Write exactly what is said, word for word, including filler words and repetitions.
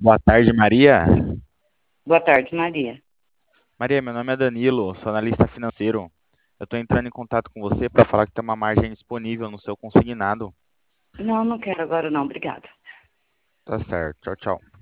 Boa tarde, Maria. Boa tarde, Maria. Maria, meu nome é Danilo, sou analista financeiro. Eu estou entrando em contato com você para falar que tem uma margem disponível no seu consignado. Não, não quero agora não, obrigada. Tá certo. Tchau, tchau.